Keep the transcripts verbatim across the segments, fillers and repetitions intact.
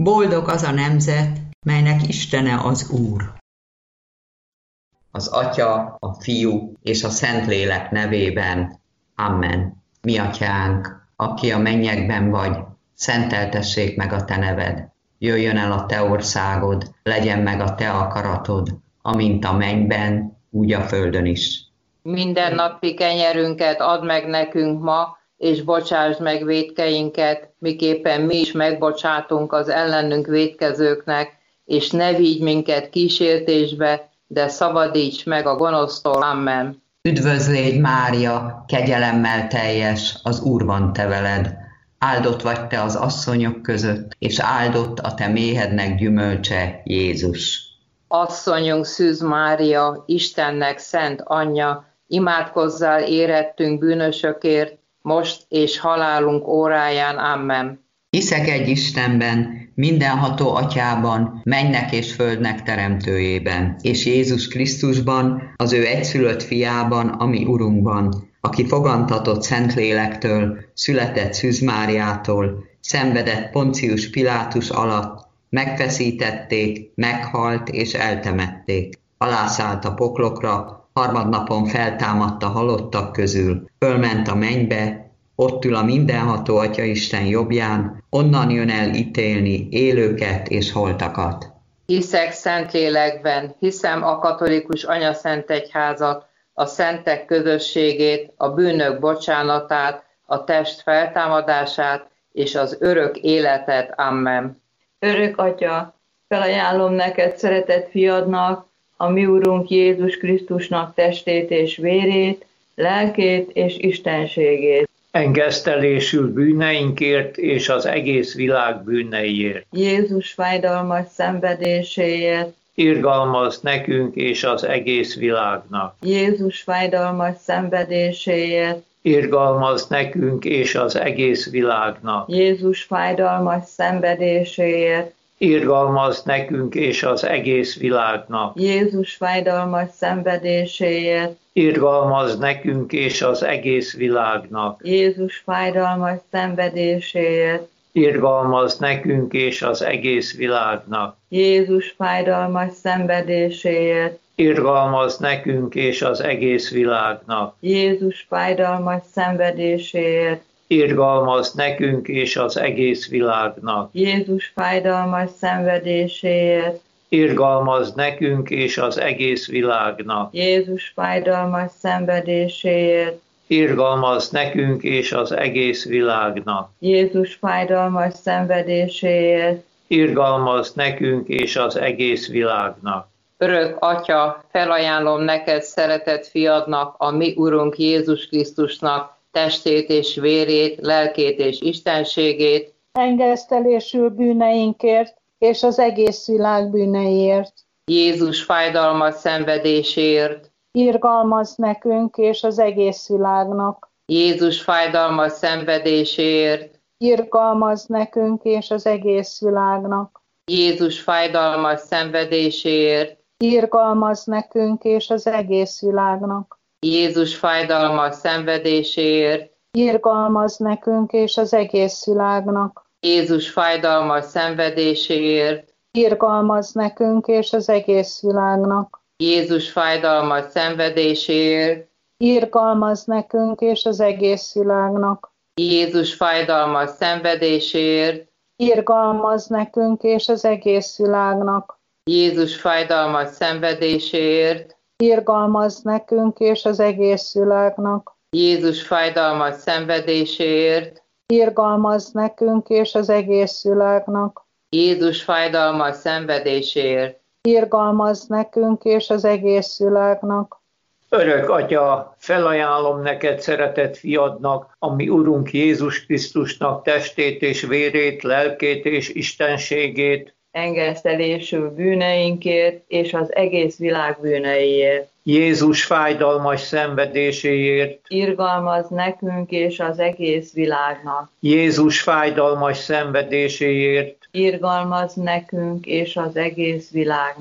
Boldog az a nemzet, melynek Istene az Úr. Az Atya, a Fiú és a Szentlélek nevében. Amen. Mi Atyánk, aki a mennyekben vagy, szenteltessék meg a te neved. Jöjjön el a te országod, legyen meg a te akaratod, amint a mennyben, úgy a földön is. Minden napi kenyerünket add meg nekünk ma, és bocsásd meg vétkeinket, miképpen mi is megbocsátunk az ellenünk vétkezőknek, és ne vigy minket kísértésbe, de szabadíts meg a gonosztól. Amen. Üdvözlégy Mária, kegyelemmel teljes, az Úr van te veled. Áldott vagy te az asszonyok között, és áldott a te méhednek gyümölcse, Jézus. Asszonyunk Szűz Mária, Istennek szent anyja, imádkozzál érettünk bűnösökért, most és halálunk óráján. Amen. Hiszek egy Istenben, mindenható Atyában, mennynek és földnek teremtőjében, és Jézus Krisztusban, az ő egyszülött fiában, ami Urunkban, aki fogantatott Szentlélektől, született Szűz Máriától, szenvedett Poncius Pilátus alatt, megfeszítették, meghalt és eltemették. Alászállt a poklokra, harmadnapon feltámadt a halottak közül, fölment a mennybe, ott ül a mindenható Atyaisten jobbján, onnan jön el ítélni élőket és holtakat. Hiszek Szentlélekben, hiszem a katolikus anyaszentegyházat, a szentek közösségét, a bűnök bocsánatát, a test feltámadását és az örök életet. Amen. Örök Atya, felajánlom neked szeretett fiadnak, a mi Urunk Jézus Krisztusnak testét és vérét, lelkét és istenségét. Engesztelésül bűneinkért és az egész világ bűneiért. Jézus fájdalmas szenvedéséért. Irgalmazd nekünk és az egész világnak. Jézus fájdalmas szenvedéséért. Irgalmazd nekünk és az egész világnak. Jézus fájdalmas szenvedéséért. Irgalmazd nekünk és az egész világnak. Jézus fájdalmas szenvedéséért. Irgalmazd nekünk és az egész világnak. Jézus fájdalmas szenvedéséért. Irgalmazd nekünk és az egész világnak. Jézus fájdalmas szenvedéséért. Irgalmazd nekünk és az egész világnak. Jézus fájdalmas szenvedéséért. Irgalmazd nekünk és az egész világnak. Jézus fájdalmas szenvedéséért. Irgalmazd nekünk és az egész világnak. Jézus fájdalmas szenvedéséért. Irgalmazd nekünk és az egész világnak. Jézus fájdalmas szenvedéséért. Irgalmazd nekünk és az egész világnak. Örök Atya, felajánlom neked szeretett fiadnak, a mi Urunk Jézus Krisztusnak testét és vérét, lelkét és istenségét, engesztelésül bűneinkért és az egész világ bűneiért. Jézus fájdalmas szenvedéséért, Irgalmazd nekünk és az egész világnak. Jézus fájdalmas szenvedéséért, Irgalmazd nekünk és az egész világnak. Jézus fájdalmas szenvedéséért, Irgalmazd nekünk és az egész világnak. Jézus fájdalmas szenvedéséért, Irgalmazd nekünk és az egész világnak. Jézus fájdalmas szenvedéséért, Irgalmazd nekünk és az egész világnak. Jézus fájdalmas szenvedéséért, Irgalmazd nekünk és az egész világnak. Jézus fájdalmas szenvedéséért, Irgalmazd nekünk és az egész világnak. Jézus fájdalmas szenvedéséért, Irgalmazd nekünk és az egész világnak. Jézus fájdalmas szenvedéséért, Irgalmazd nekünk és az egész világnak. Jézus fájdalmas szenvedéséért. Irgalmazd nekünk és az egész világnak. Örök Atya, felajánlom neked szeretett fiadnak, a mi Urunk Jézus Krisztusnak testét és vérét, lelkét és istenségét, engesztelésül bűneinkért és az egész világ bűneiért. Jézus fájdalmas szenvedéséért, Irgalmazd nekünk és az egész világnak. Jézus fájdalmas szenvedéséért, Irgalmazd nekünk és az egész világnak.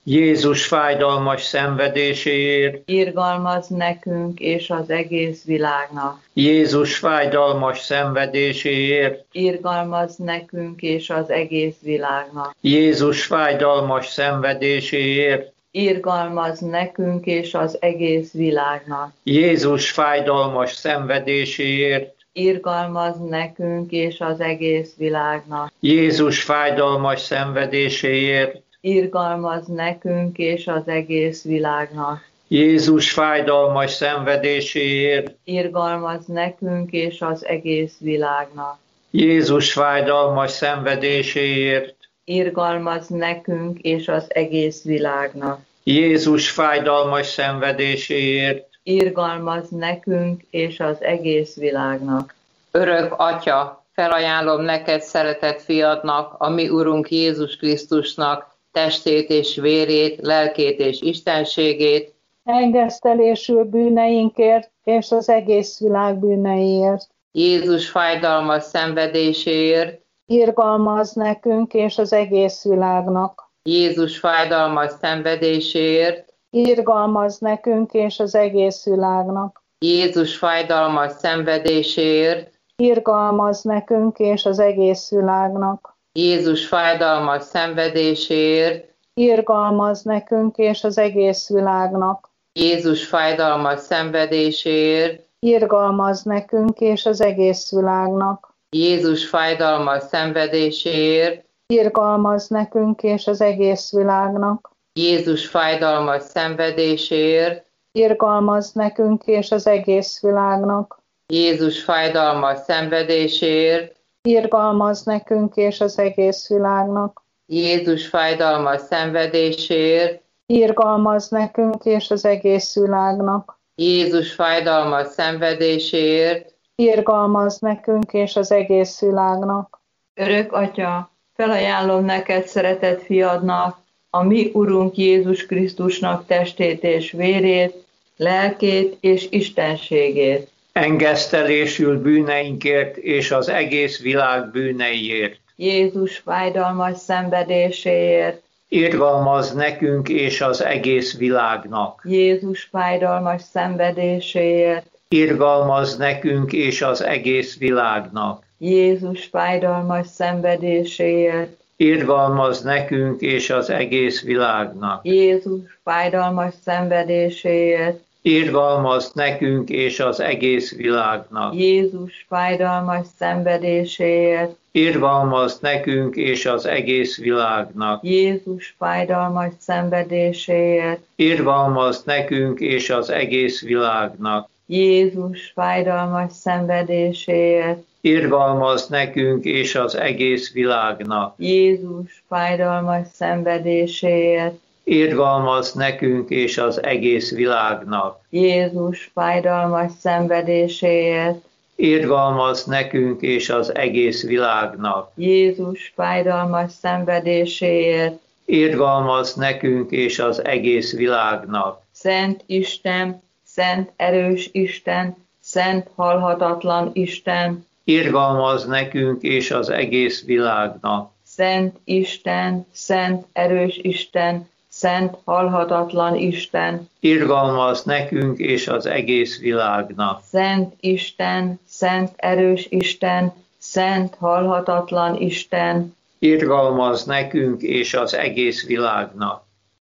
Jézus fájdalmas szenvedéséért, irgalmaz nekünk és az egész világnak. Jézus fájdalmas szenvedéséért, Irgalmaz nekünk és az egész világnak. Jézus fájdalmas szenvedéséért, Irgalmaz nekünk és az egész világnak. Jézus fájdalmas szenvedéséért, Irgalmaz nekünk és az egész világnak. Jézus fájdalmas szenvedéséért, Irgalmaz nekünk és az egész világnak. Jézus fájdalmas szenvedéséért, Irgalmaz nekünk és az egész világnak. Jézus fájdalmas szenvedéséért, Irgalmaz nekünk és az egész világnak. Jézus fájdalmas szenvedéséért, Irgalmaz nekünk és az egész világnak. Örök Atya, felajánlom neked szeretett fiadnak, a mi Urunk Jézus Krisztusnak testét és vérét, lelkét és istenségét, engesztelésül bűneinkért és az egész világ bűneiért. Jézus fájdalmas szenvedéséért, Irgalmaz nekünk és az egész világnak. Jézus fájdalmas szenvedéséért, Irgalmaz nekünk és az egész világnak. Jézus fájdalmas szenvedéséért, Irgalmaz nekünk és az egész világnak. Jézus fájdalmas szenvedéséért, Irgalmaz nekünk és az egész világnak. Jézus fájdalmas szenvedéséért, Irgalmaz nekünk és az egész világnak. Jézus fájdalmas szenvedéséért, Irgalmaz nekünk és az egész világnak. Jézus fájdalmas szenvedéséért, Irgalmaz nekünk és az egész világnak. Jézus fájdalmas szenvedéséért, Irgalmaz nekünk és az egész világnak. Jézus fájdalmas szenvedéséért, Irgalmaz nekünk és az egész világnak. Jézus fájdalmas szenvedéséért, Irgalmaz nekünk és az egész világnak. Örök Atya, felajánlom neked szeretett fiadnak, a mi Urunk Jézus Krisztusnak testét és vérét, lelkét és istenségét. engesztelésül bűneinkért és az egész világ bűneiért. Jézus fájdalmas szenvedéséért, Irgalmaz nekünk és az egész világnak. Jézus fájdalmas szenvedéséért, Irgalmaz nekünk és az egész világnak. Jézus fájdalmas szenvedéséért, Irgalmaz nekünk és az egész világnak. Jézus fájdalmas szenvedéséért, Irgalmaz nekünk és az egész világnak. Jézus fájdalmas szenvedéséért, Irgalmaz nekünk és az egész világnak. Jézus fájdalmas szenvedéséért, Irgalmaz nekünk és az egész világnak. Jézus fájdalmas szenvedéséért, Irgalmaz nekünk és az egész világnak. Jézus fájdalmas szenvedéséért, Irgalmaz nekünk és az egész világnak. Jézus fájdalmas szenvedéséért, Irgalmaz nekünk és az egész világnak. Jézus fájdalmas szenvedéséért, Irgalmaz nekünk és az egész világnak. Szent Isten, szent erős Isten, szent halhatatlan Isten, Irgalmaz nekünk és az egész világnak. Szent Isten, szent erős Isten, szent halhatatlan Isten, Irgalmaz nekünk és az egész világnak. Szent Isten, szent erős Isten, szent halhatatlan Isten, Irgalmaz nekünk és az egész világnak.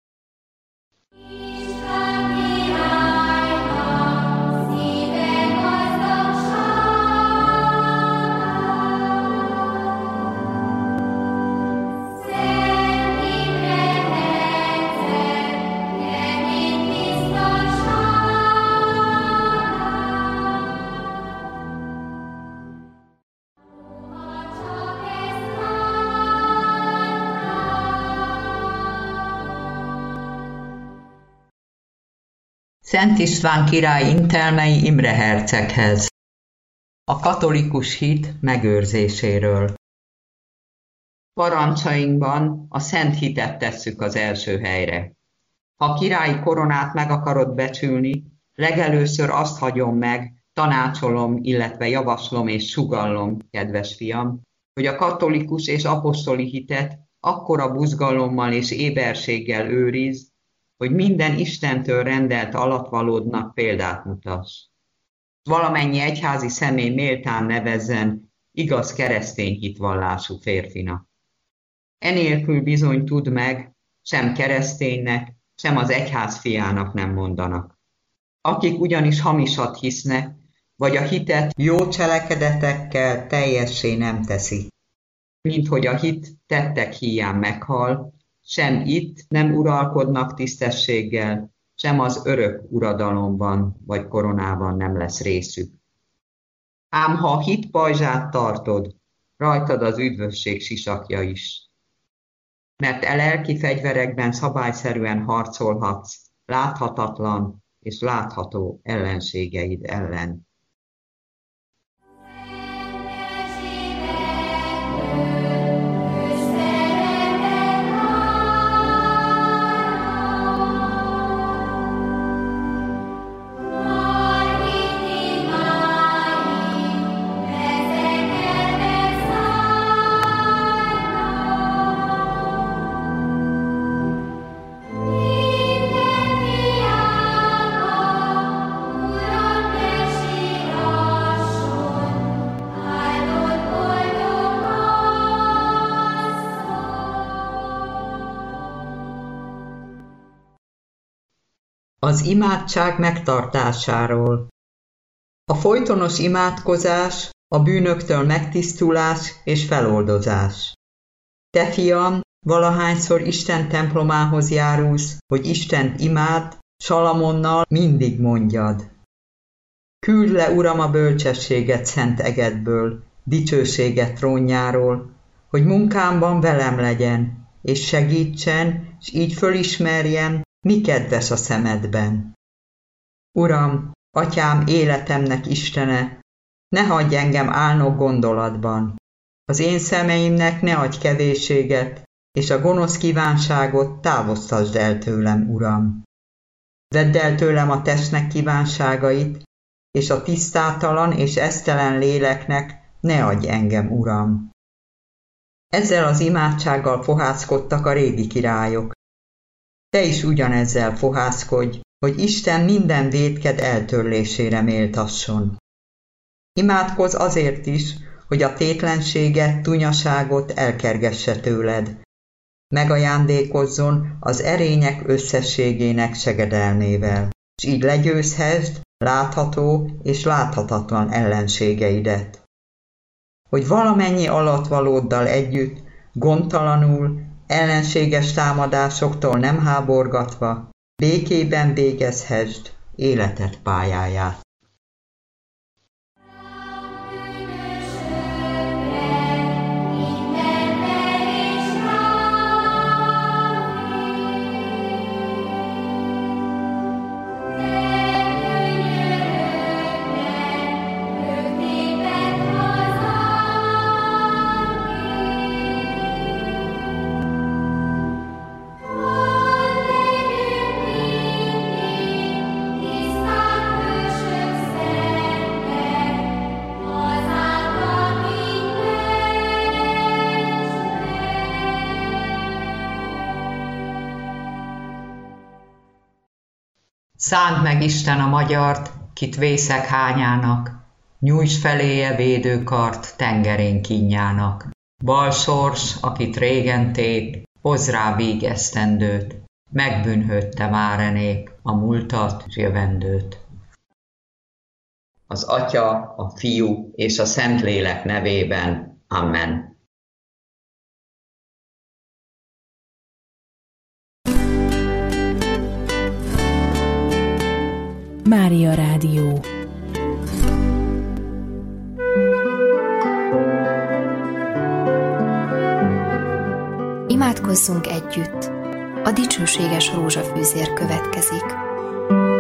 Szent István király intelmei Imre herceghez. A katolikus hit megőrzéséről. Parancsainkban a szent hitet tesszük az első helyre. Ha királyi koronát meg akarod becsülni, legelőször azt hagyom meg, tanácsolom, illetve javaslom és sugallom, kedves fiam, hogy a katolikus és apostoli hitet akkora buzgalommal és éberséggel őrizd, hogy minden Istentől rendelt alatvalódnak példát mutass. Valamennyi egyházi személy méltán nevezzen igaz keresztény hitvallású férfinak. Enélkül bizony tudd meg, sem kereszténynek, sem az egyház fiának nem mondanak. Akik ugyanis hamisat hisznek, vagy a hitet jó cselekedetekkel teljessé nem teszi. Mint hogy a hit tettek híján meghal, sem itt nem uralkodnak tisztességgel, sem az örök uradalomban vagy koronában nem lesz részük. Ám ha a hit pajzsát tartod, rajtad az üdvösség sisakja is. Mert e lelki fegyverekben szabályszerűen harcolhatsz láthatatlan és látható ellenségeid ellen. Az imádság megtartásáról. A folytonos imádkozás, a bűnöktől megtisztulás és feloldozás. Te, fiam, valahányszor Isten templomához járulsz, hogy Istent imád, Salamonnal mindig mondjad. Küld le, Uram, a bölcsességet szent egedből, dicsőséget trónjáról, hogy munkámban velem legyen, és segítsen, s így fölismerjem, mi kedves a szemedben. Uram, Atyám, életemnek Istene, ne hagyj engem álnok gondolatban. Az én szemeimnek ne adj kevésséget, és a gonosz kívánságot távoztasd el tőlem, Uram. Vedd el tőlem a testnek kívánságait, és a tisztátalan és esztelen léleknek ne adj engem, Uram. Ezzel az imádsággal fohászkodtak a régi királyok. Te is ugyanezzel fohászkodj, hogy Isten minden vétked eltörlésére méltasson. Imádkozz azért is, hogy a tétlenséget, tunyaságot elkergesse tőled. Megajándékozzon az erények összességének segedelmével, s így legyőzhessd látható és láthatatlan ellenségeidet. Hogy valamennyi alatvalóddal együtt, gondtalanul, ellenséges támadásoktól nem háborgatva, békében végezhessd életed pályáját. Szánd meg Isten a magyart, kit vészek hányának, nyújts feléje védőkart tengerén kínjának. Bal sors, akit régen tép, hozz rá vígesztendőt, megbűnhődte már e nép a múltat s jövendőt. Az Atya, a Fiú és a Szentlélek nevében. Amen. Mária Rádió. Imádkozzunk együtt. A dicsőséges rózsafűzér következik.